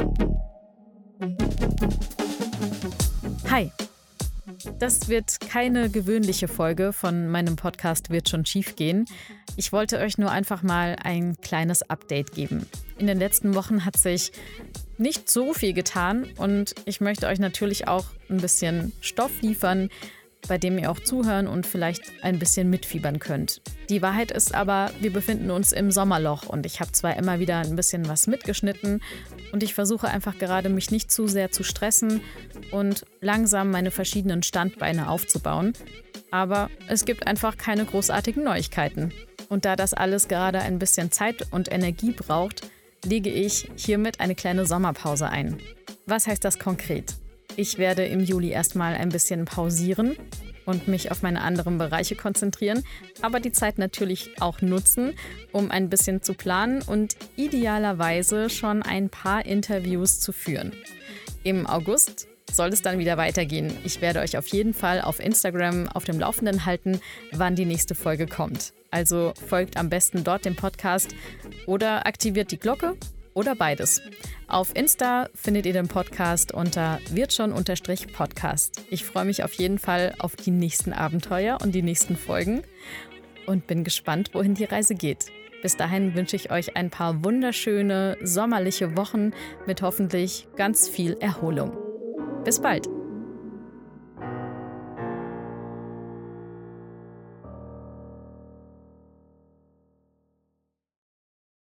Hi, das wird keine gewöhnliche Folge von meinem Podcast Wird schon schief gehen. Ich wollte euch nur einfach mal ein kleines Update geben. In den letzten Wochen hat sich nicht so viel getan und ich möchte euch natürlich auch ein bisschen Stoff liefern, bei dem ihr auch zuhören und vielleicht ein bisschen mitfiebern könnt. Die Wahrheit ist aber, wir befinden uns im Sommerloch und ich habe zwar immer wieder ein bisschen was mitgeschnitten und ich versuche einfach gerade, mich nicht zu sehr zu stressen und langsam meine verschiedenen Standbeine aufzubauen, aber es gibt einfach keine großartigen Neuigkeiten. Und da das alles gerade ein bisschen Zeit und Energie braucht, lege ich hiermit eine kleine Sommerpause ein. Was heißt das konkret? Ich werde im Juli erstmal ein bisschen pausieren und mich auf meine anderen Bereiche konzentrieren, aber die Zeit natürlich auch nutzen, um ein bisschen zu planen und idealerweise schon ein paar Interviews zu führen. Im August soll es dann wieder weitergehen. Ich werde euch auf jeden Fall auf Instagram auf dem Laufenden halten, wann die nächste Folge kommt. Also folgt am besten dort dem Podcast oder aktiviert die Glocke oder beides. Auf Insta findet ihr den Podcast unter wirtschon_podcast. Ich freue mich auf jeden Fall auf die nächsten Abenteuer und die nächsten Folgen und bin gespannt, wohin die Reise geht. Bis dahin wünsche ich euch ein paar wunderschöne sommerliche Wochen mit hoffentlich ganz viel Erholung. Bis bald!